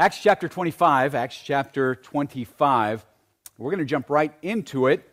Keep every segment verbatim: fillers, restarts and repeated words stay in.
Acts chapter twenty-five, Acts chapter twenty-five. We're going to jump right into it,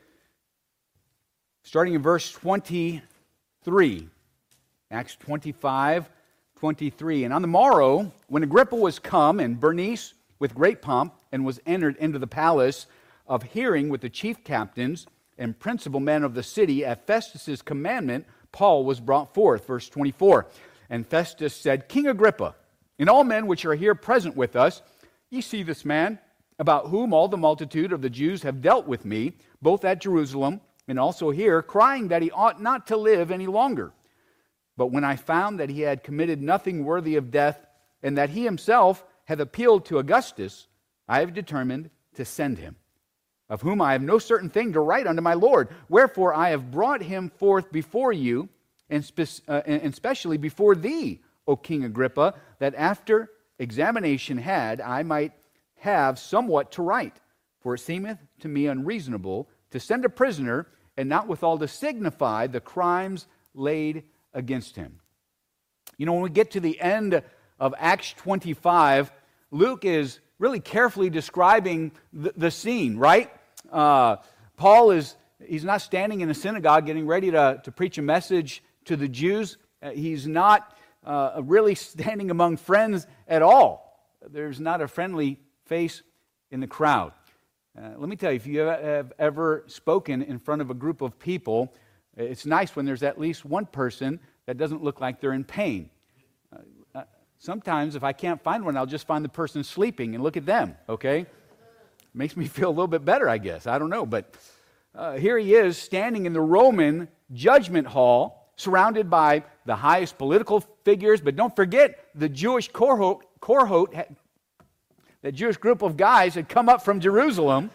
starting in verse twenty-three. Acts twenty-five, twenty-three. And on the morrow, when Agrippa was come, and Bernice with great pomp, and was entered into the palace of hearing with the chief captains and principal men of the city, at Festus' commandment, Paul was brought forth. Verse twenty-four. And Festus said, King Agrippa, and all men which are here present with us, ye see this man, about whom all the multitude of the Jews have dealt with me, both at Jerusalem and also here, crying that he ought not to live any longer. But when I found that he had committed nothing worthy of death, and that he himself hath appealed to Augustus, I have determined to send him, of whom I have no certain thing to write unto my Lord. Wherefore I have brought him forth before you, and, spe- uh, and specially before thee, O King Agrippa, that after examination had, I might have somewhat to write. For it seemeth to me unreasonable to send a prisoner, and not withal to signify the crimes laid against him. You know, when we get to the end of Acts twenty-five, Luke is really carefully describing the, the scene, right? Uh, Paul is, he's not standing in a synagogue getting ready to, to preach a message to the Jews. Uh, he's not uh, really standing among friends at all. There's not a friendly face in the crowd. Uh, let me tell you, if you have ever spoken in front of a group of people, it's nice when there's at least one person that doesn't look like they're in pain. Uh, uh, sometimes if I can't find one, I'll just find the person sleeping and look at them, okay? Makes me feel a little bit better, I guess. I don't know. But uh, here he is standing in the Roman judgment hall, surrounded by the highest political figures. But don't forget, the Jewish cohort, cohort had, that Jewish group of guys had come up from Jerusalem,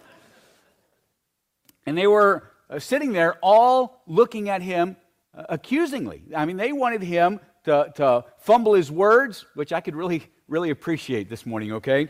and they were uh, sitting there all looking at him uh, accusingly. I mean, they wanted him to, to fumble his words, which I could really, really appreciate this morning, okay?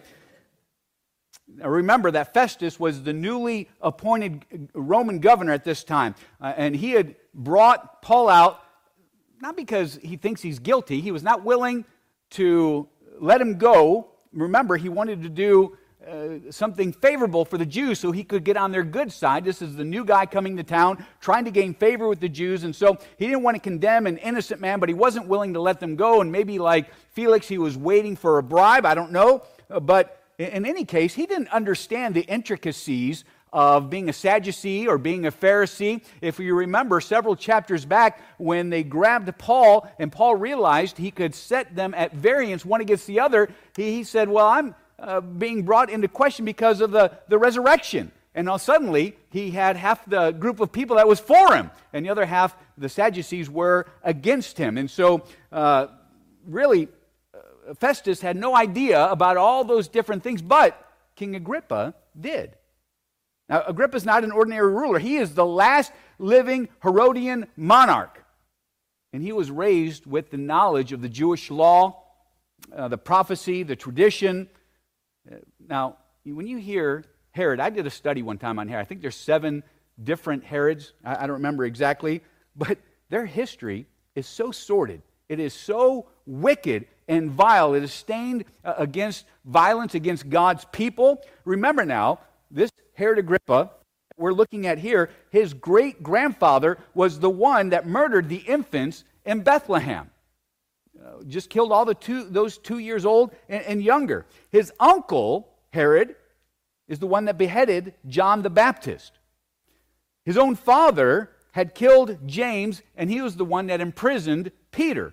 Now remember that Festus was the newly appointed Roman governor at this time, uh, and he had brought Paul out, not because he thinks he's guilty. He was not willing to let him go. Remember, he wanted to do uh, something favorable for the Jews so he could get on their good side. This is the new guy coming to town, trying to gain favor with the Jews, and so he didn't want to condemn an innocent man, but he wasn't willing to let them go, and maybe like Felix, he was waiting for a bribe, I don't know, uh, but in any case, he didn't understand the intricacies of being a Sadducee or being a Pharisee. If you remember several chapters back when they grabbed Paul and Paul realized he could set them at variance one against the other, he, he said, well, I'm uh, being brought into question because of the, the resurrection. And now suddenly he had half the group of people that was for him, and the other half, the Sadducees, were against him. And so uh, really, uh, Festus had no idea about all those different things, but King Agrippa did. Now, Agrippa's not an ordinary ruler. He is the last living Herodian monarch. And he was raised with the knowledge of the Jewish law, uh, the prophecy, the tradition. Uh, now, when you hear Herod, I did a study one time on Herod. I think there's seven different Herods. I, I don't remember exactly. But their history is so sordid. It is so wicked and vile. It is stained uh, against violence against God's people. Remember now, this Herod Agrippa we're looking at here, his great-grandfather was the one that murdered the infants in Bethlehem. Uh, just killed all the two, those two years old and, and younger. His uncle, Herod, is the one that beheaded John the Baptist. His own father had killed James, and he was the one that imprisoned Peter.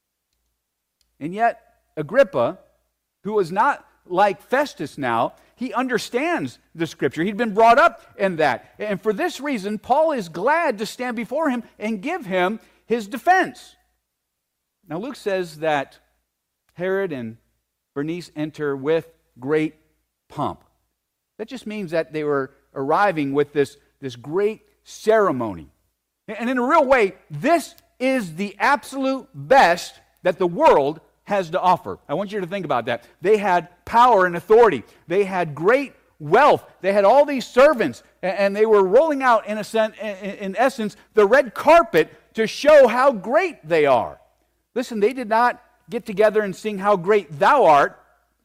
And yet, Agrippa, who was not like Festus now, he understands the Scripture. He'd been brought up in that. And for this reason, Paul is glad to stand before him and give him his defense. Now, Luke says that Herod and Bernice enter with great pomp. That just means that they were arriving with this, this great ceremony. And in a real way, this is the absolute best that the world has to offer. I want you to think about that. They had power and authority. They had great wealth. They had all these servants, and they were rolling out, in a sense, in essence, the red carpet to show how great they are. Listen, they did not get together and sing "How Great Thou Art"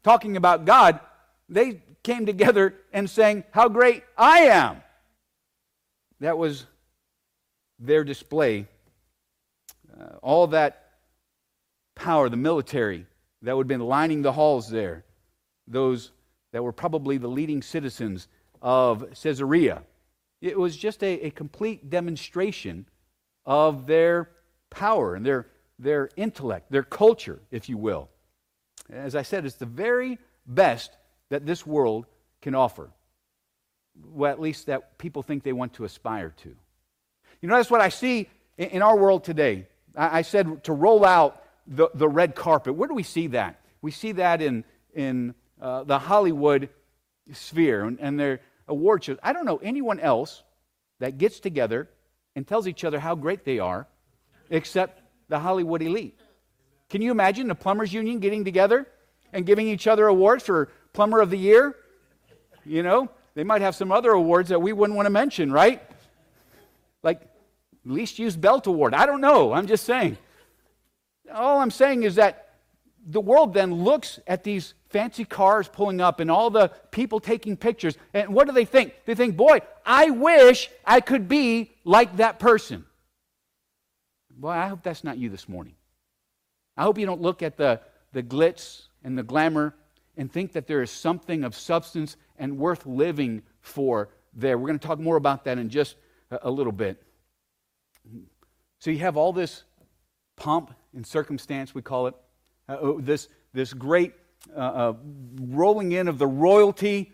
talking about God. They came together and sang, "How great I am." That was their display. Uh, all that power, the military that would have been lining the halls there, those that were probably the leading citizens of Caesarea. It was just a, a complete demonstration of their power and their, their intellect, their culture, if you will. As I said, it's the very best that this world can offer. Well, at least that people think they want to aspire to. You know, that's what I see in, in our world today. I, I said to roll out the, the red carpet. Where do we see that? We see that in, in uh, the Hollywood sphere and, and their award shows. I don't know anyone else that gets together and tells each other how great they are except the Hollywood elite. Can you imagine the Plumbers Union getting together and giving each other awards for Plumber of the Year? You know, they might have some other awards that we wouldn't want to mention, right? Like least used belt award. I don't know. I'm just saying. All I'm saying is that the world then looks at these fancy cars pulling up and all the people taking pictures. And what do they think? They think, boy, I wish I could be like that person. Boy, I hope that's not you this morning. I hope you don't look at the, the glitz and the glamour and think that there is something of substance and worth living for there. We're going to talk more about that in just a, a little bit. So you have all this pomp and circumstance, we call it, uh, this, this great uh, uh, rolling in of the royalty.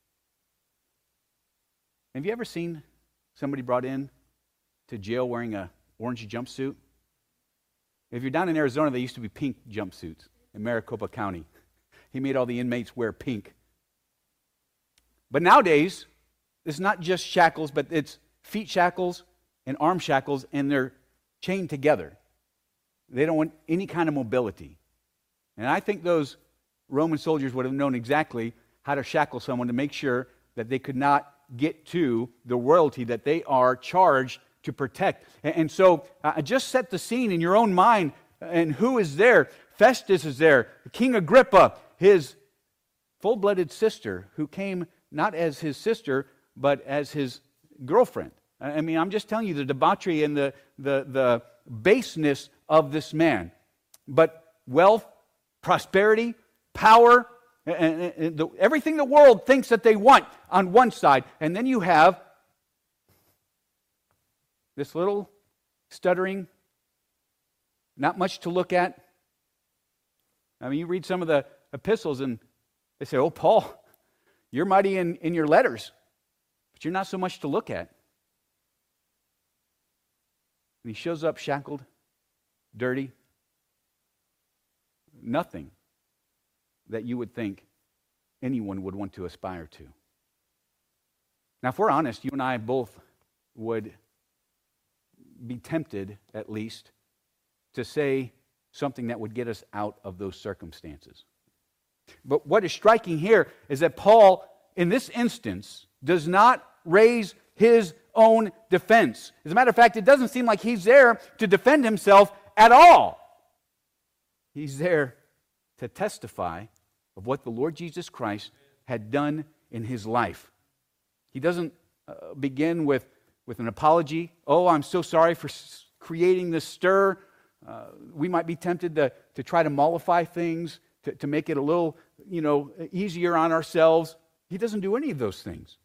Have you ever seen somebody brought in to jail wearing an orange jumpsuit? If you're down in Arizona, they used to be pink jumpsuits in Maricopa County. He made all the inmates wear pink. But nowadays, it's not just shackles, but it's feet shackles and arm shackles, and they're chained together. They don't want any kind of mobility. And I think those Roman soldiers would have known exactly how to shackle someone to make sure that they could not get to the royalty that they are charged to protect. And, and so uh, just set the scene in your own mind. And who is there? Festus is there. King Agrippa, his full-blooded sister, who came not as his sister, but as his girlfriend. I mean, I'm just telling you the debauchery and the, the, the baseness of this man. But wealth, prosperity, power, and, and, and the, everything the world thinks that they want on one side. And then you have this little stuttering, not much to look at. I mean, you read some of the epistles and they say, oh, Paul, you're mighty in, in your letters, but you're not so much to look at. And he shows up shackled, dirty, nothing that you would think anyone would want to aspire to. Now, if we're honest, you and I both would be tempted, at least, to say something that would get us out of those circumstances. But what is striking here is that Paul, in this instance, does not raise his own defense. As a matter of fact, it doesn't seem like he's there to defend himself at all. He's there to testify of what the Lord Jesus Christ had done in his life. He doesn't uh, begin with, with an apology. Oh, I'm so sorry for s- creating this stir. Uh, we might be tempted to, to try to mollify things, to, to make it a little, you know, easier on ourselves. He doesn't do any of those things.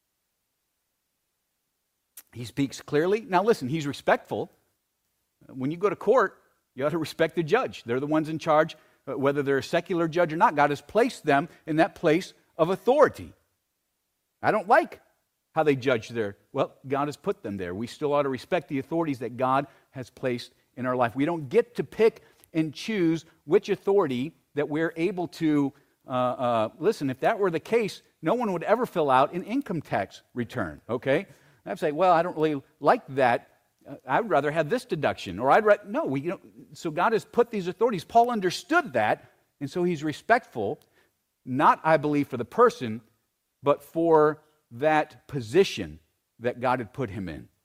He speaks clearly. Now listen, he's respectful. When you go to court, you ought to respect the judge. They're the ones in charge, whether they're a secular judge or not. God has placed them in that place of authority. I don't like how they judge there. Well, God has put them there. We still ought to respect the authorities that God has placed in our life. We don't get to pick and choose which authority that we're able to, uh, uh, listen, if that were the case, no one would ever fill out an income tax return, okay? I'd say, well, I don't really like that. Uh, I'd rather have this deduction, or I'd rather, no, we, you know, so God has put these authorities. Paul understood that, and so he's respectful, not, I believe, for the person, but for that position that God had put him in.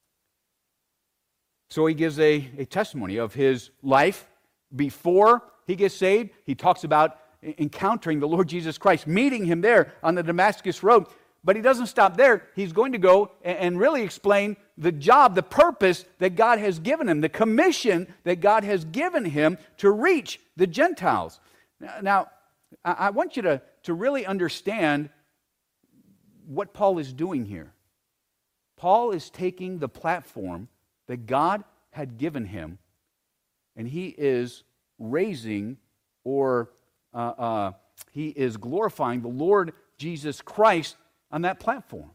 So he gives a, a testimony of his life before he gets saved. He talks about encountering the Lord Jesus Christ, meeting him there on the Damascus Road. But he doesn't stop there. He's going to go and really explain the job, the purpose that God has given him, the commission that God has given him to reach the Gentiles. Now, I want you to, to really understand what Paul is doing here. Paul is taking the platform that God had given him, and he is raising or uh, uh, he is glorifying the Lord Jesus Christ on that platform.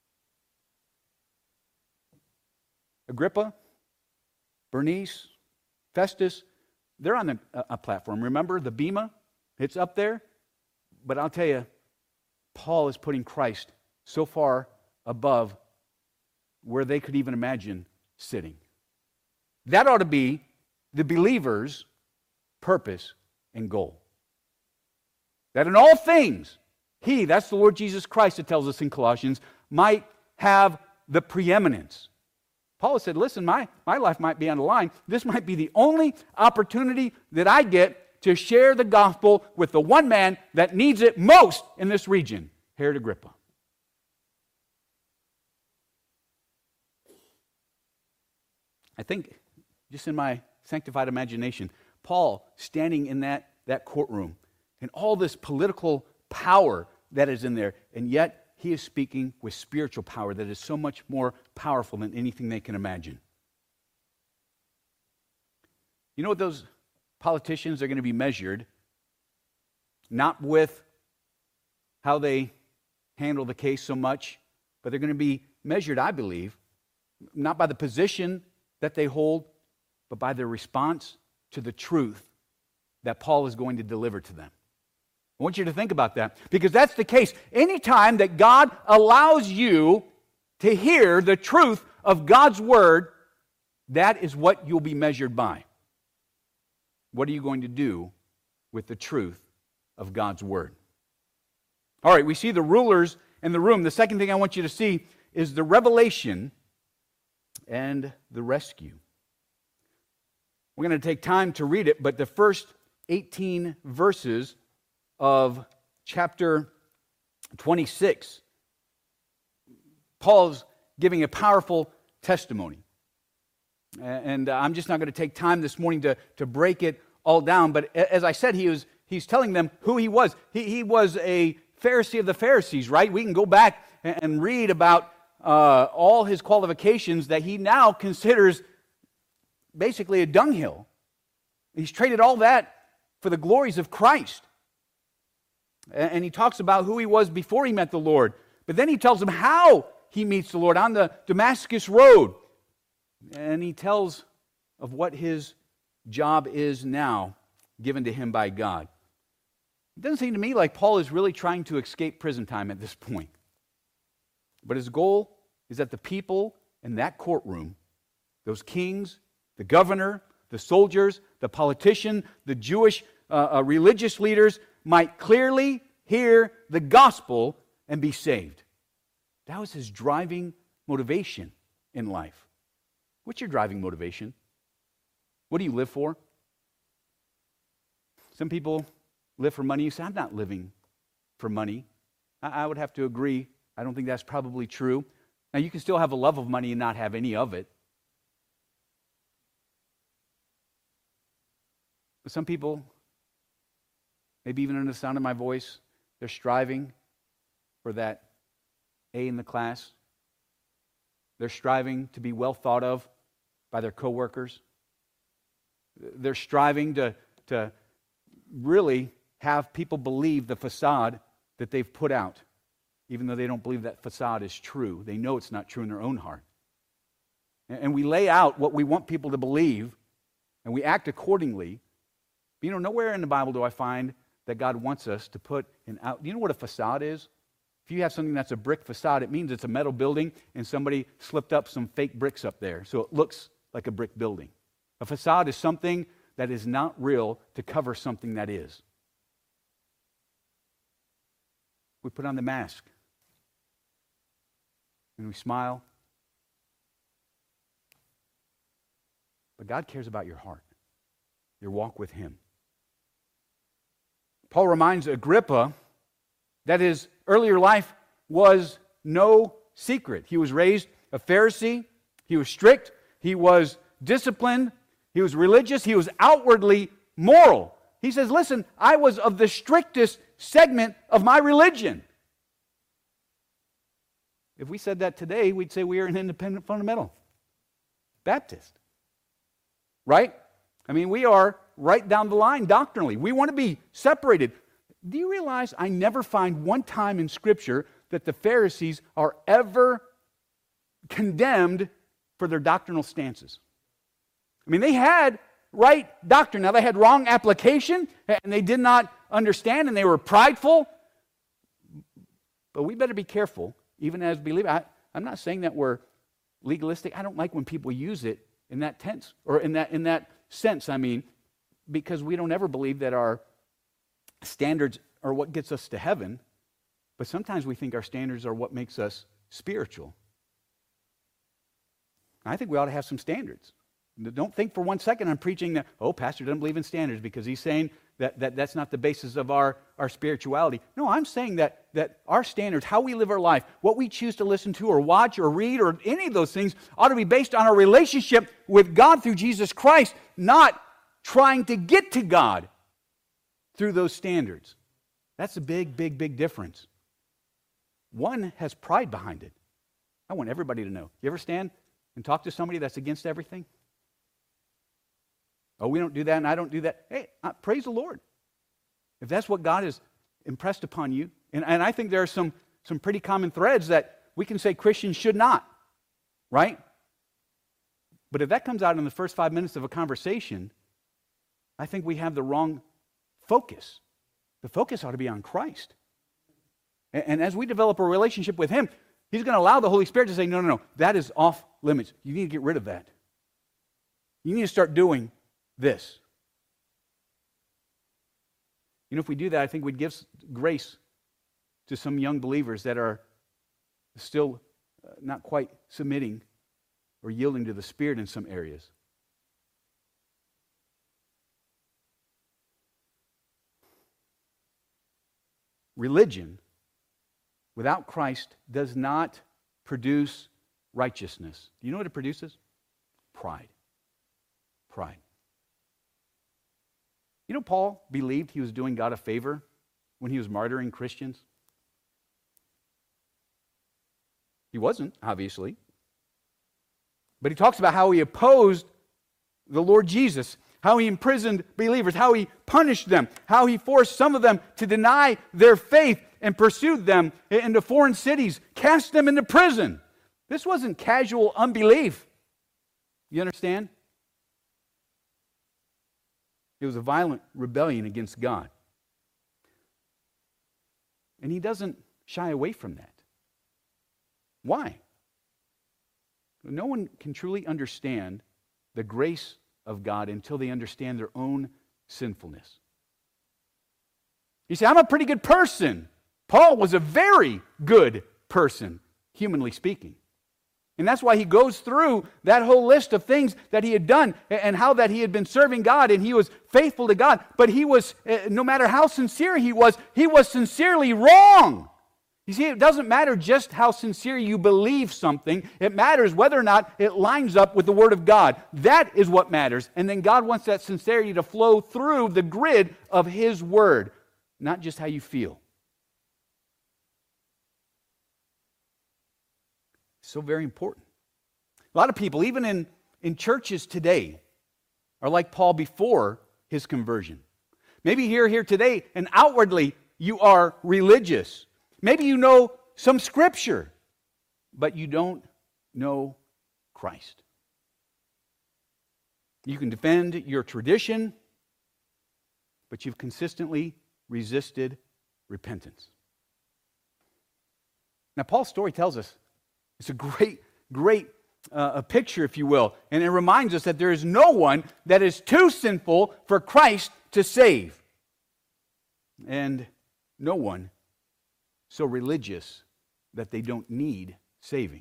Agrippa, Bernice, Festus, they're on a, a platform. Remember the bema? It's up there. But I'll tell you, Paul is putting Christ so far above where they could even imagine sitting. That ought to be the believer's purpose and goal. That in all things, he, that's the Lord Jesus Christ, it tells us in Colossians, might have the preeminence. Paul said, listen, my, my life might be on the line. This might be the only opportunity that I get to share the gospel with the one man that needs it most in this region, Herod Agrippa. I think, just in my sanctified imagination, Paul standing in that, that courtroom and all this political power that is in there, and yet he is speaking with spiritual power that is so much more powerful than anything they can imagine. You know what those politicians are going to be measured? Not with how they handle the case so much, but they're going to be measured, I believe, not by the position that they hold, but by their response to the truth that Paul is going to deliver to them. I want you to think about that, because that's the case. Anytime that God allows you to hear the truth of God's word, that is what you'll be measured by. What are you going to do with the truth of God's word? All right, we see the rulers in the room. The second thing I want you to see is the revelation and the rescue. We're going to take time to read it, but the first eighteen verses of chapter twenty-six, Paul's giving a powerful testimony. And I'm just not going to take time this morning to, to break it all down, but as I said, he was he's telling them who he was. He, he was a Pharisee of the Pharisees, right? We can go back and read about uh, all his qualifications that he now considers basically a dunghill. He's traded all that for the glories of Christ. And he talks about who he was before he met the Lord. But then he tells them how he meets the Lord on the Damascus Road. And he tells of what his job is now given to him by God. It doesn't seem to me like Paul is really trying to escape prison time at this point. But his goal is that the people in that courtroom, those kings, the governor, the soldiers, the politician, the Jewish uh, uh, religious leaders might clearly hear the gospel and be saved. That was his driving motivation in life. What's your driving motivation? What do you live for? Some people live for money. You say, I'm not living for money. I, I would have to agree. I don't think that's probably true. Now, you can still have a love of money and not have any of it. But some people, maybe even under the sound of my voice, they're striving for that A in the class. They're striving to be well thought of by their coworkers. They're striving to, to really have people believe the facade that they've put out, even though they don't believe that facade is true. They know it's not true in their own heart. And we lay out what we want people to believe, and we act accordingly. But you know, nowhere in the Bible do I find that God wants us to put an out. Do you know what a facade is? If you have something that's a brick facade, it means it's a metal building and somebody slipped up some fake bricks up there, so it looks like a brick building. A facade is something that is not real to cover something that is. We put on the mask and we smile. But God cares about your heart, your walk with Him. Paul reminds Agrippa that his earlier life was no secret. He was raised a Pharisee. He was strict. He was disciplined. He was religious. He was outwardly moral. He says, listen, I was of the strictest segment of my religion. If we said that today, we'd say we are an independent fundamental Baptist. Right? I mean, we are right down the line doctrinally. We want to be separated. Do you realize I never find one time in Scripture that the Pharisees are ever condemned for their doctrinal stances? I mean, they had right doctrine. Now, they had wrong application, and they did not understand, and they were prideful. But we better be careful, even as believers. I, I'm not saying that we're legalistic. I don't like when people use it in that tense, or in that in that sense, I mean, because we don't ever believe that our standards are what gets us to heaven, but sometimes we think our standards are what makes us spiritual. I think we ought to have some standards. Don't think for one second I'm preaching that, oh, pastor doesn't believe in standards because he's saying that, that that's not the basis of our, our spirituality. No, I'm saying that, that our standards, how we live our life, what we choose to listen to or watch or read or any of those things ought to be based on our relationship with God through Jesus Christ, not trying to get to God through those standards. That's a big, big, big difference. One has pride behind it. I want everybody to know. You ever stand and talk to somebody that's against everything? Oh, we don't do that and I don't do that. Hey, uh, praise the Lord. If that's what God has impressed upon you, and, and I think there are some, some pretty common threads that we can say Christians should not, right? But if that comes out in the first five minutes of a conversation, I think we have the wrong focus. The focus ought to be on Christ. And, and as we develop a relationship with Him, He's going to allow the Holy Spirit to say, no, no, no, that is off limits. You need to get rid of that. You need to start doing this. You know, if we do that, I think we'd give grace to some young believers that are still uh, not quite submitting or yielding to the Spirit in some areas. Religion without Christ does not produce righteousness. Do you know what it produces? Pride. Pride. You know, Paul believed he was doing God a favor when he was martyring Christians. He wasn't, obviously. But he talks about how he opposed the Lord Jesus, how he imprisoned believers, how he punished them, how he forced some of them to deny their faith and pursued them into foreign cities, cast them into prison. This wasn't casual unbelief. You understand? It was a violent rebellion against God. And he doesn't shy away from that. Why? No one can truly understand the grace of God until they understand their own sinfulness. You say, I'm a pretty good person. Paul was a very good person, humanly speaking. And that's why he goes through that whole list of things that he had done and how that he had been serving God and he was faithful to God. But he was, no matter how sincere he was, he was sincerely wrong. You see, it doesn't matter just how sincere you believe something. It matters whether or not it lines up with the Word of God. That is what matters. And then God wants that sincerity to flow through the grid of His Word, not just how you feel. So very important. A lot of people, even in, in churches today, are like Paul before his conversion. Maybe you're here today and outwardly you are religious. Maybe you know some scripture, but you don't know Christ. You can defend your tradition, but you've consistently resisted repentance. Now, Paul's story tells us it's a great, great uh, a picture, if you will. And it reminds us that there is no one that is too sinful for Christ to save. And no one so religious that they don't need saving.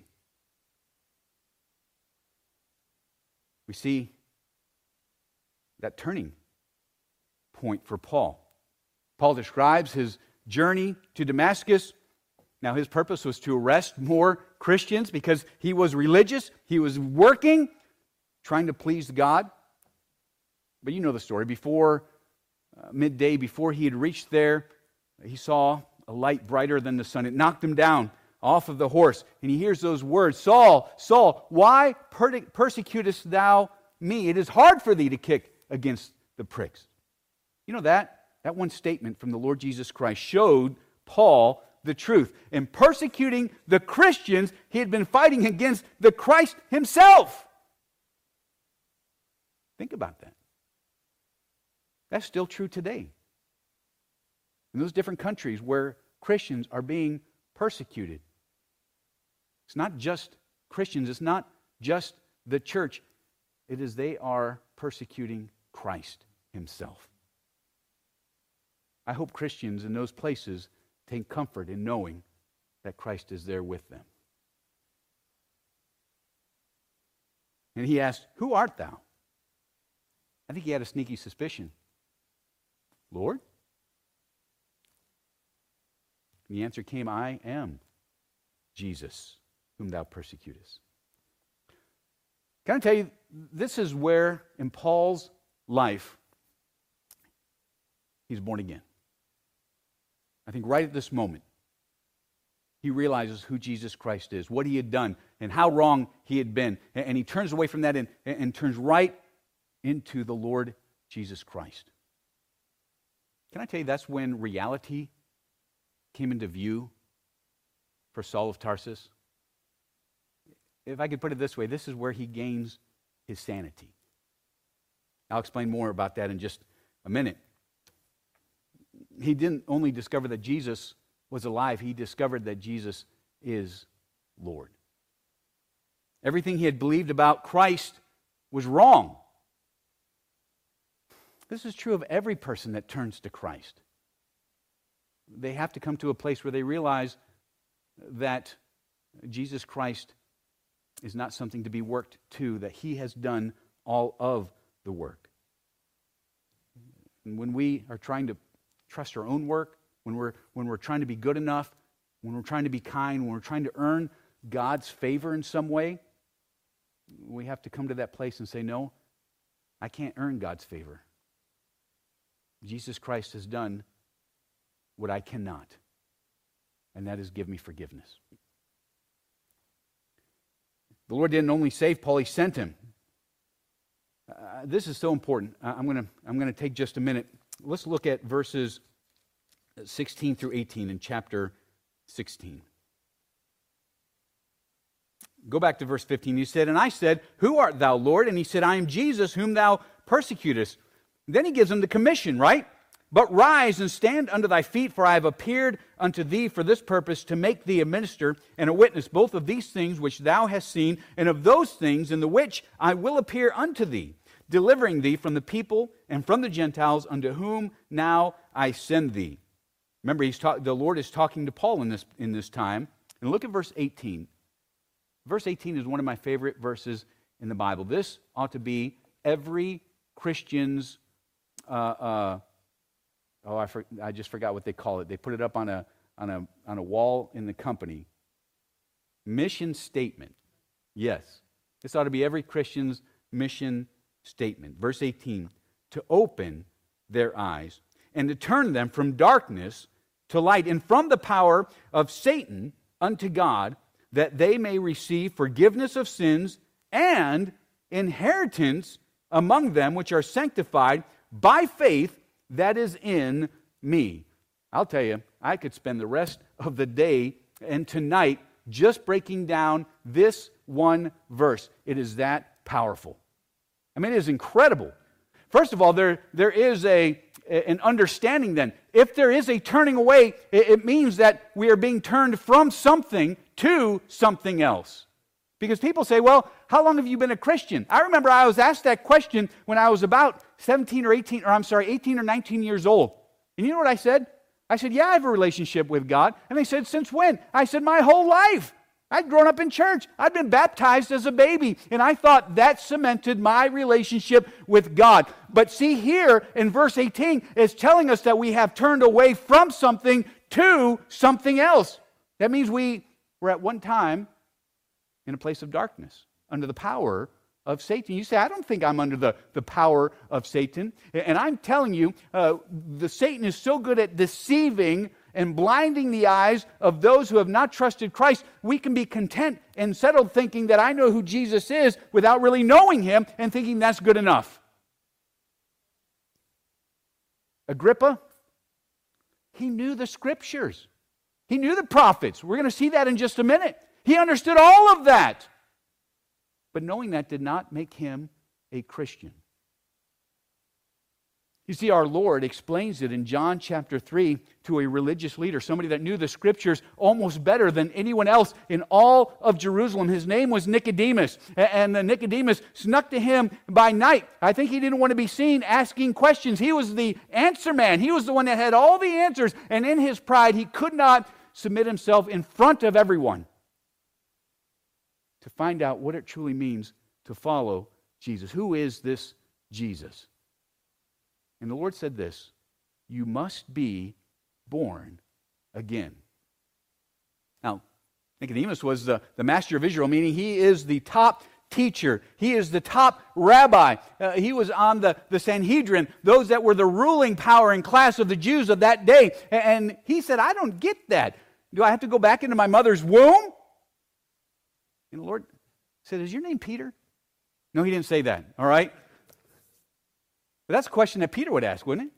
We see that turning point for Paul. Paul describes his journey to Damascus. Now, his purpose was to arrest more Christians because he was religious. He was working, trying to please God. But you know the story. Before uh, midday, before he had reached there, he saw a light brighter than the sun. It knocked him down off of the horse. And he hears those words, Saul, Saul, why per- persecutest thou me? It is hard for thee to kick against the pricks. You know that? That one statement from the Lord Jesus Christ showed Paul the truth. In persecuting the Christians, he had been fighting against the Christ himself. Think about that. That's still true today. In those different countries where Christians are being persecuted. It's not just Christians, it's not just the church. It is they are persecuting Christ himself. I hope Christians in those places take comfort in knowing that Christ is there with them. And he asked, who art thou? I think he had a sneaky suspicion. Lord? And the answer came, I am Jesus, whom thou persecutest. Can I tell you, this is where in Paul's life, he's born again. I think right at this moment, he realizes who Jesus Christ is, what he had done, and how wrong he had been. And he turns away from that and, and turns right into the Lord Jesus Christ. Can I tell you, that's when reality came into view for Saul of Tarsus? If I could put it this way, this is where he gains his sanity. I'll explain more about that in just a minute. He didn't only discover that Jesus was alive, he discovered that Jesus is Lord. Everything he had believed about Christ was wrong. This is true of every person that turns to Christ. They have to come to a place where they realize that Jesus Christ is not something to be worked to, that he has done all of the work. And when we are trying to trust our own work, when we're, when we're trying to be good enough, when we're trying to be kind, when we're trying to earn God's favor in some way, we have to come to that place and say, no, I can't earn God's favor. Jesus Christ has done what I cannot, and that is give me forgiveness. The Lord didn't only save Paul, he sent him. Uh, this is so important. Uh, I'm going to I'm going to take just a minute. Let's look at verses sixteen through eighteen in chapter sixteen. Go back to verse fifteen. He said, and I said, who art thou, Lord? And he said, I am Jesus, whom thou persecutest. Then he gives him the commission, right? But rise and stand under thy feet, for I have appeared unto thee for this purpose, to make thee a minister and a witness, both of these things which thou hast seen, and of those things in the which I will appear unto thee, delivering thee from the people and from the Gentiles, unto whom now I send thee. Remember, he's ta- the Lord is talking to Paul in this, in this time. And look at verse eighteen. Verse eighteen is one of my favorite verses in the Bible. This ought to be every Christian's uh, uh, Oh, I, for, I just forgot what they call it. They put it up on a, on a, on a wall in the company. Mission statement. Yes. This ought to be every Christian's mission statement. Verse eighteen, to open their eyes and to turn them from darkness to light and from the power of Satan unto God, that they may receive forgiveness of sins and inheritance among them which are sanctified by faith that is in me. I'll tell you, I could spend the rest of the day and tonight just breaking down this one verse. It is that powerful. I mean, it is incredible. First of all, there, there is a, an understanding then. If there is a turning away, it, it means that we are being turned from something to something else. Because people say, well, how long have you been a Christian? I remember I was asked that question when I was about seventeen or eighteen, or I'm sorry, eighteen or nineteen years old. And you know what I said? I said, yeah, I have a relationship with God. And they said, since when? I said, my whole life. I I'd grown up in church. I'd been baptized as a baby, and I thought that cemented my relationship with God. But see here in verse eighteen, it's telling us that we have turned away from something to something else. That means we were at one time in a place of darkness, under the power of Satan. You say, I don't think I'm under the, the power of Satan. And I'm telling you, uh, the Satan is so good at deceiving and blinding the eyes of those who have not trusted Christ. We can be content and settled thinking that I know who Jesus is without really knowing him and thinking that's good enough. Agrippa, he knew the scriptures. He knew the prophets. We're going to see that in just a minute. He understood all of that. But knowing that did not make him a Christian. You see, our Lord explains it in John chapter three to a religious leader, somebody that knew the scriptures almost better than anyone else in all of Jerusalem. His name was Nicodemus, and Nicodemus snuck to him by night. I think he didn't want to be seen asking questions. He was the answer man. He was the one that had all the answers, and in his pride, he could not submit himself in front of everyone to find out what it truly means to follow Jesus. Who is this Jesus? And the Lord said this, you must be born again. Now, Nicodemus was the, the master of Israel, meaning he is the top teacher. He is the top rabbi. Uh, he was on the, the Sanhedrin, those that were the ruling power and class of the Jews of that day. And he said, I don't get that. Do I have to go back into my mother's womb? And the Lord said, is your name Peter? No, he didn't say that, all right? But that's a question that Peter would ask, wouldn't it?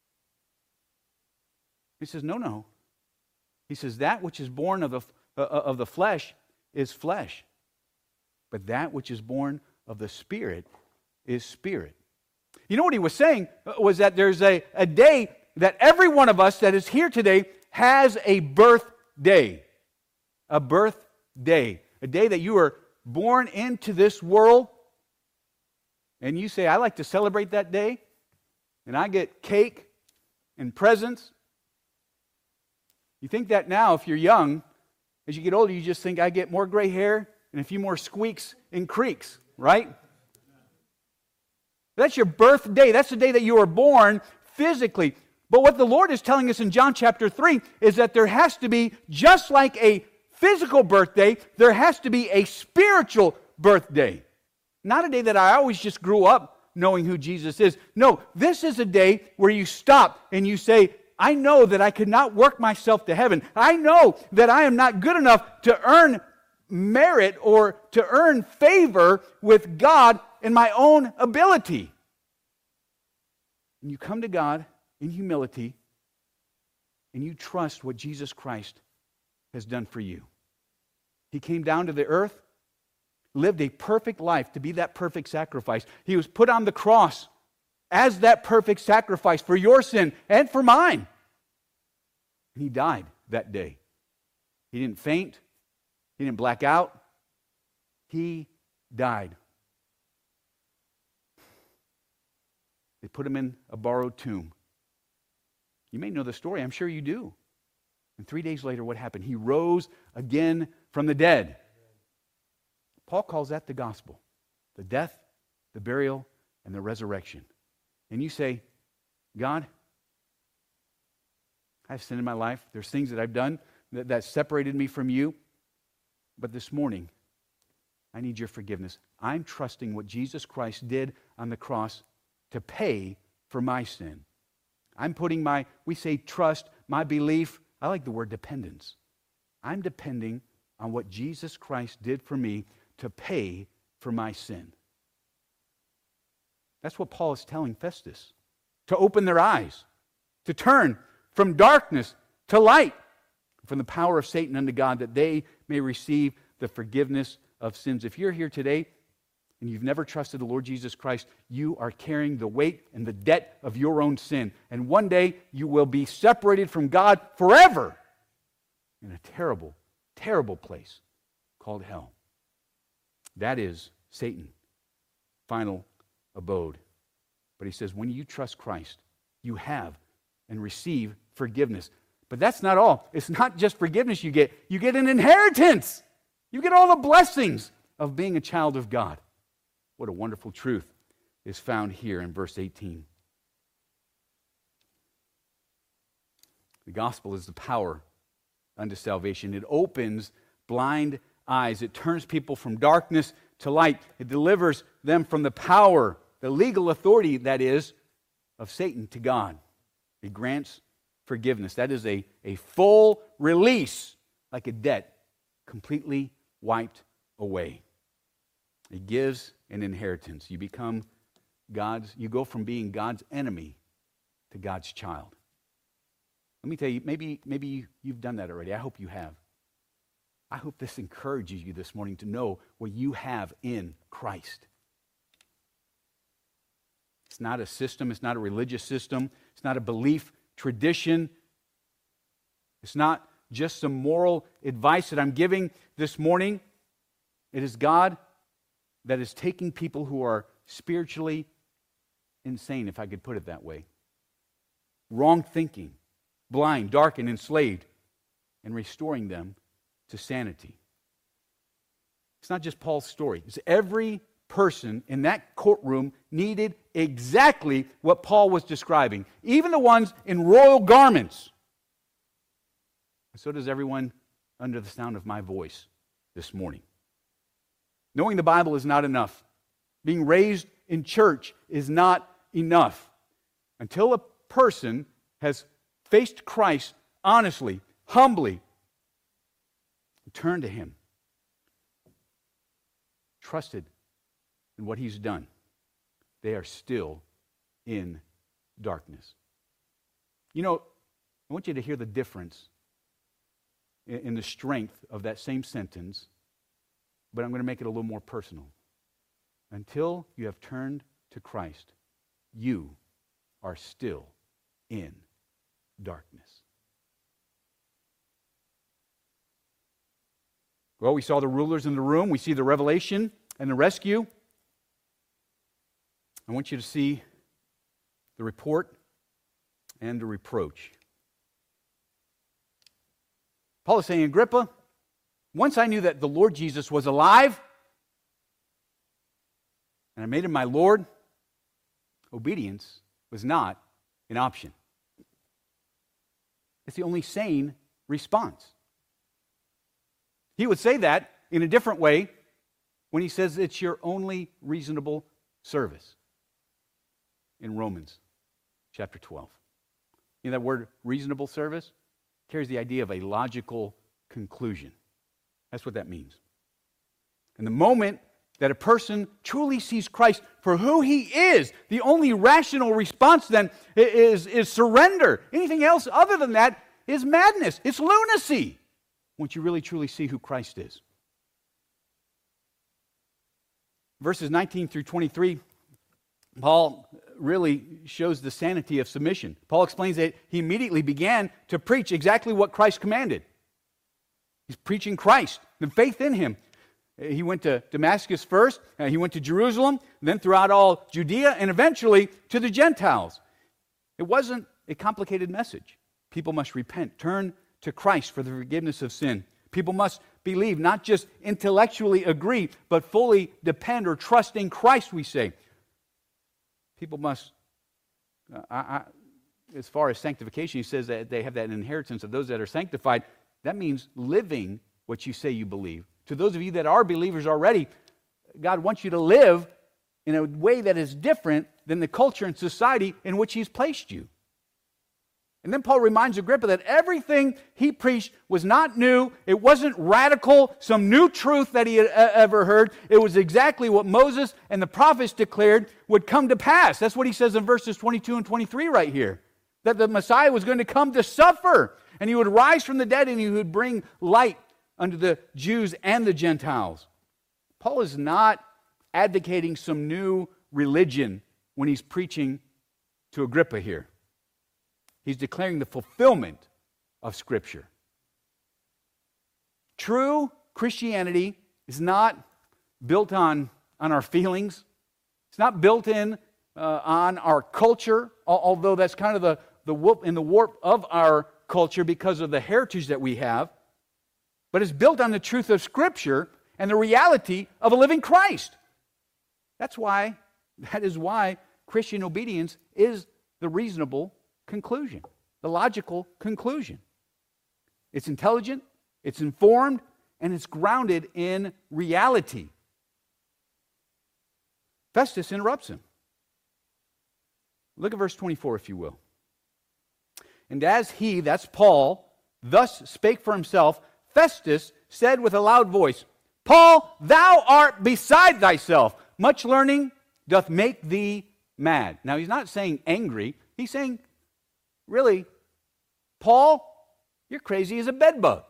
He says, no, no. He says, that which is born of the, uh, of the flesh is flesh. But that which is born of the Spirit is spirit. You know what he was saying was that there's a, a day that every one of us that is here today has a birthday. A birthday. A day that you were born into this world. And you say, I like to celebrate that day, and I get cake and presents. You think that now, if you're young, as you get older, you just think, I get more gray hair and a few more squeaks and creaks, right? That's your birthday. That's the day that you were born physically. But what the Lord is telling us in John chapter three is that there has to be, just like a physical birthday, there has to be a spiritual birthday. Not a day that I always just grew up knowing who Jesus is. No, this is a day where you stop and you say, I know that I could not work myself to heaven. I know that I am not good enough to earn merit or to earn favor with God in my own ability. And you come to God in humility and you trust what Jesus Christ has done for you. He came down to the earth, lived a perfect life to be that perfect sacrifice. He was put on the cross as that perfect sacrifice for your sin and for mine. And he died that day. He didn't faint. He didn't black out. He died. They put him in a borrowed tomb. You may know the story. I'm sure you do. And three days later, what happened? He rose again from the dead. Paul calls that the gospel. The death, the burial, and the resurrection. And you say, God, I have sin in my life. There's things that I've done that, that separated me from you. But this morning, I need your forgiveness. I'm trusting what Jesus Christ did on the cross to pay for my sin. I'm putting my, we say trust, my belief, I like the word dependence. I'm depending on what Jesus Christ did for me to pay for my sin. That's what Paul is telling Festus. To open their eyes. To turn from darkness to light. From the power of Satan unto God, that they may receive the forgiveness of sins. If you're here today and you've never trusted the Lord Jesus Christ, you are carrying the weight and the debt of your own sin. And one day you will be separated from God forever in a terrible, terrible place called hell. That is Satan's final abode. But he says, when you trust Christ, you have and receive forgiveness. But that's not all. It's not just forgiveness you get. You get an inheritance. You get all the blessings of being a child of God. What a wonderful truth is found here in verse eighteen. The gospel is the power unto salvation. It opens blind eyes. It turns people from darkness to light. It delivers them from the power, the legal authority, that is, of Satan to God. It grants forgiveness. That is a, a full release, like a debt, completely wiped away. It gives an inheritance. You become God's, you go from being God's enemy to God's child. Let me tell you, maybe, maybe you've done that already. I hope you have. I hope this encourages you this morning to know what you have in Christ. It's not a system. It's not a religious system. It's not a belief tradition. It's not just some moral advice that I'm giving this morning. It is God that is taking people who are spiritually insane, if I could put it that way. Wrong thinking, blind, dark, and enslaved, and restoring them to sanity. It's not just Paul's story. It's every person in that courtroom needed exactly what Paul was describing, even the ones in royal garments. And so does everyone under the sound of my voice this morning. Knowing the Bible is not enough. Being raised in church is not enough. Until a person has faced Christ honestly, humbly, turned to Him, trusted in what He's done, they are still in darkness. You know, I want you to hear the difference in, in the strength of that same sentence, but I'm going to make it a little more personal. Until you have turned to Christ, you are still in darkness. Well, we saw the rulers in the room. We see the revelation and the rescue. I want you to see the report and the reproach. Paul is saying, Agrippa, once I knew that the Lord Jesus was alive, and I made Him my Lord, obedience was not an option. It's the only sane response. He would say that in a different way when he says it's your only reasonable service in Romans chapter twelve. You know that word reasonable service carries the idea of a logical conclusion. That's what that means. And the moment that a person truly sees Christ for who He is, the only rational response then is, is surrender. Anything else other than that is madness. It's lunacy. Once you really truly see who Christ is. Verses nineteen through twenty-three, Paul really shows the sanity of submission. Paul explains that he immediately began to preach exactly what Christ commanded. He's preaching Christ, the faith in Him. He went to Damascus first, uh, he went to Jerusalem, then throughout all Judea, and eventually to the Gentiles. It wasn't a complicated message. People must repent, turn to Christ for the forgiveness of sin. People must believe, not just intellectually agree, but fully depend or trust in Christ, we say. People must, uh, I, I, as far as sanctification, he says that they have that inheritance of those that are sanctified. That means living what you say you believe. To those of you that are believers already, God wants you to live in a way that is different than the culture and society in which He's placed you. And then Paul reminds Agrippa that everything he preached was not new. It wasn't radical, some new truth that he had ever heard. It was exactly what Moses and the prophets declared would come to pass. That's what he says in verses twenty-two and twenty-three right here. That the Messiah was going to come to suffer, and He would rise from the dead, and He would bring light unto the Jews and the Gentiles. Paul is not advocating some new religion when he's preaching to Agrippa here. He's declaring the fulfillment of Scripture. True Christianity is not built on, on our feelings. It's not built in uh, on our culture, although that's kind of the, the whoop in the warp of our culture because of the heritage that we have. but is built on the truth of Scripture and the reality of a living Christ. That's why, that is why Christian obedience is the reasonable conclusion, the logical conclusion. It's intelligent, it's informed, and it's grounded in reality. Festus interrupts him. Look at verse twenty-four, if you will. And as he, that's Paul, thus spake for himself, Festus said with a loud voice, Paul, thou art beside thyself. Much learning doth make thee mad. Now, he's not saying angry. He's saying, really, Paul, you're crazy as a bedbug.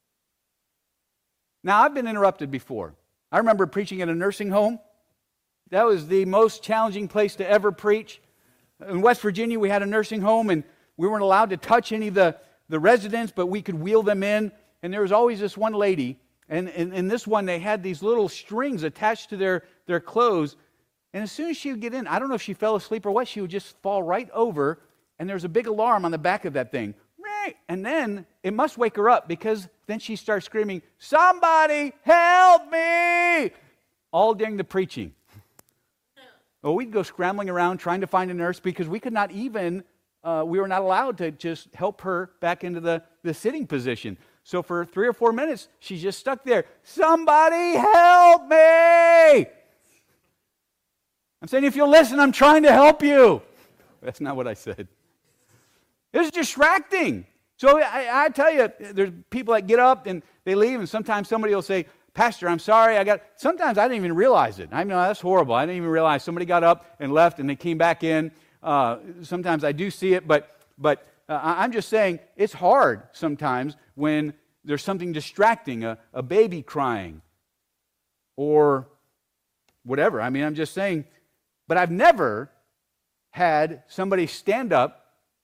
Now, I've been interrupted before. I remember preaching at a nursing home. That was the most challenging place to ever preach. In West Virginia, we had a nursing home, and we weren't allowed to touch any of the, the residents, but we could wheel them in. And there was always this one lady, and in this one, they had these little strings attached to their, their clothes. And as soon as she would get in, I don't know if she fell asleep or what, she would just fall right over, and there was a big alarm on the back of that thing. And then it must wake her up, because then she starts screaming, somebody help me, all during the preaching. Well, we'd go scrambling around trying to find a nurse, because we could not even, uh, we were not allowed to just help her back into the, the sitting position. So for three or four minutes, she's just stuck there. Somebody help me! I'm saying, if you'll listen, I'm trying to help you. That's not what I said. It's distracting. So I, I tell you, there's people that get up and they leave, and sometimes somebody will say, Pastor, I'm sorry, I got, sometimes I didn't even realize it. I know that's horrible. I didn't even realize somebody got up and left and they came back in. Uh, sometimes I do see it, but but uh, I'm just saying it's hard sometimes when there's something distracting, a, a baby crying or whatever. I mean, I'm just saying, but I've never had somebody stand up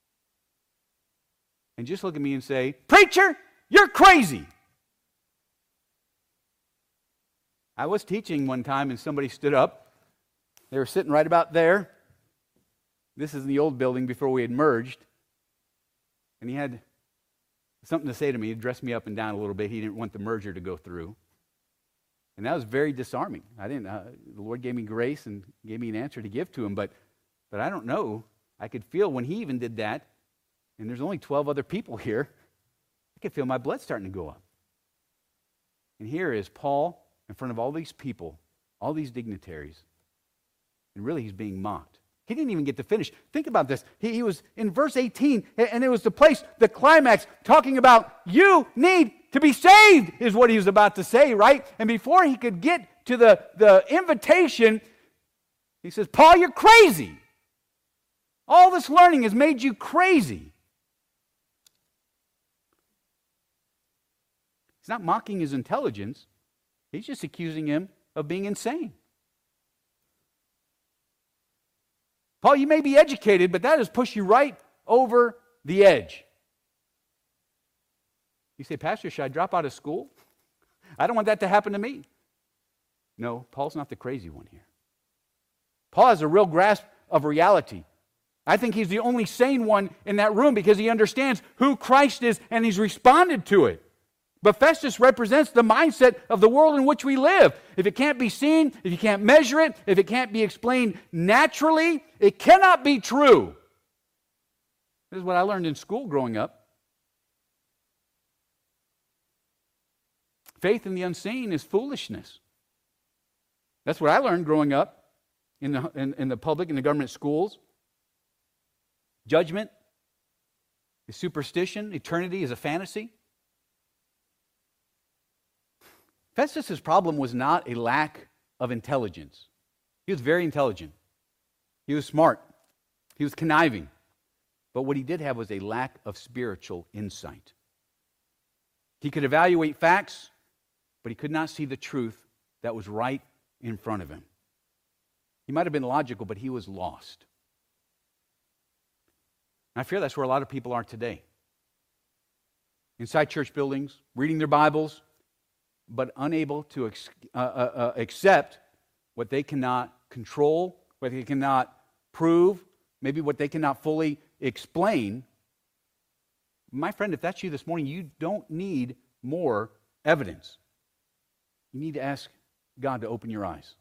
and just look at me and say, preacher, you're crazy. I was teaching one time and somebody stood up. They were sitting right about there. This is in the old building before we had merged. And he had something to say to me. He dressed me up and down a little bit. He didn't want the merger to go through. And that was very disarming. I didn't, uh, the Lord gave me grace and gave me an answer to give to him, but, but I don't know. I could feel when he even did that, and there's only twelve other people here, I could feel my blood starting to go up. And here is Paul in front of all these people, all these dignitaries, and really he's being mocked. He didn't even get to finish. Think about this. He, he was in verse eighteen, and it was the place, the climax, talking about you need to be saved, is what he was about to say, right? And before he could get to the, the invitation, he says, Paul, you're crazy. All this learning has made you crazy. He's not mocking his intelligence. He's just accusing him of being insane. Paul, you may be educated, but that has pushed you right over the edge. You say, Pastor, should I drop out of school? I don't want that to happen to me. No, Paul's not the crazy one here. Paul has a real grasp of reality. I think he's the only sane one in that room because he understands who Christ is and he's responded to it. But Festus represents the mindset of the world in which we live. If it can't be seen, if you can't measure it, if it can't be explained naturally, it cannot be true. This is what I learned in school growing up. Faith in the unseen is foolishness. That's what I learned growing up in the, in, in the public, in the government schools. Judgment is superstition. Eternity is a fantasy. Festus' problem was not a lack of intelligence. He was very intelligent. He was smart. He was conniving. But what he did have was a lack of spiritual insight. He could evaluate facts, but he could not see the truth that was right in front of him. He might have been logical, but he was lost. And I fear that's where a lot of people are today. Inside church buildings, reading their Bibles, but unable to ex- uh, uh, uh, accept what they cannot control, what they cannot prove, maybe what they cannot fully explain. My friend, if that's you this morning, you don't need more evidence, you need to ask God to open your eyes.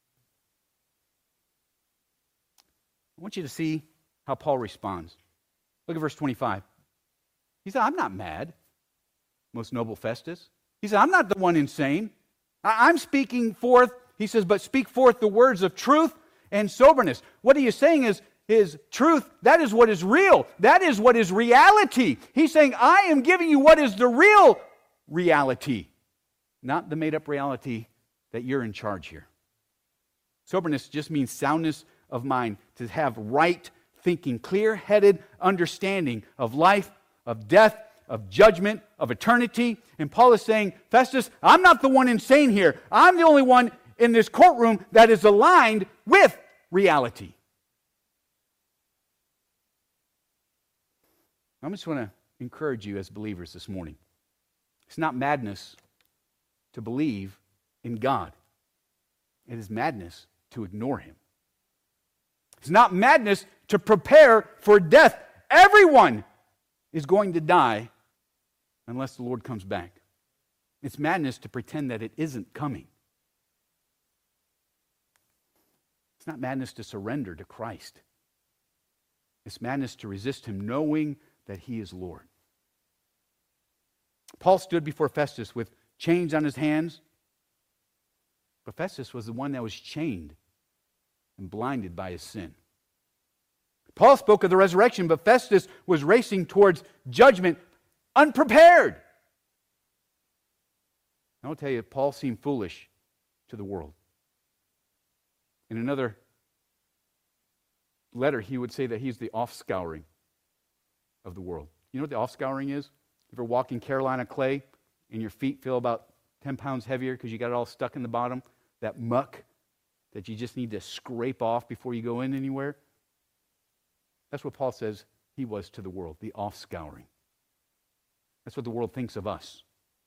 I want you to see how Paul responds. Look at verse twenty-five. He said, I'm not mad, most noble Festus. He said, I'm not the one insane. I- I'm speaking forth, he says, but speak forth the words of truth and soberness. What he is saying is, is truth, that is what is real. That is what is reality. He's saying, I am giving you what is the real reality, not the made-up reality that you're in charge here. Soberness just means soundness of mind, to have right thinking, clear-headed understanding of life, of death, of judgment, of eternity. And Paul is saying, Festus, I'm not the one insane here. I'm the only one in this courtroom that is aligned with reality. I just want to encourage you as believers this morning. It's not madness to believe in God. It is madness to ignore Him. It's not madness to prepare for death. Everyone is going to die unless the Lord comes back. It's madness to pretend that it isn't coming. It's not madness to surrender to Christ. It's madness to resist Him, knowing that He is Lord. Paul stood before Festus with chains on his hands, but Festus was the one that was chained and blinded by his sin. Paul spoke of the resurrection, but Festus was racing towards judgment unprepared. I'll tell you, Paul seemed foolish to the world. In another letter, he would say that he's the offscouring of the world. You know what the offscouring is? If you're walking Carolina clay and your feet feel about ten pounds heavier because you got it all stuck in the bottom, that muck that you just need to scrape off before you go in anywhere. That's what Paul says he was to the world, the offscouring. That's what the world thinks of us.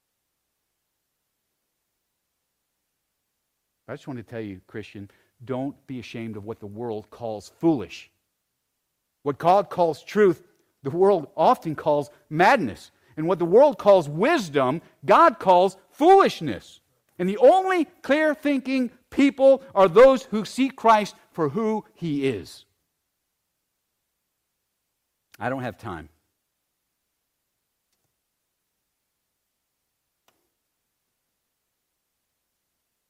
I just want to tell you, Christian, don't be ashamed of what the world calls foolish. What God calls truth, the world often calls madness. And what the world calls wisdom, God calls foolishness. And the only clear-thinking people are those who see Christ for who He is. I don't have time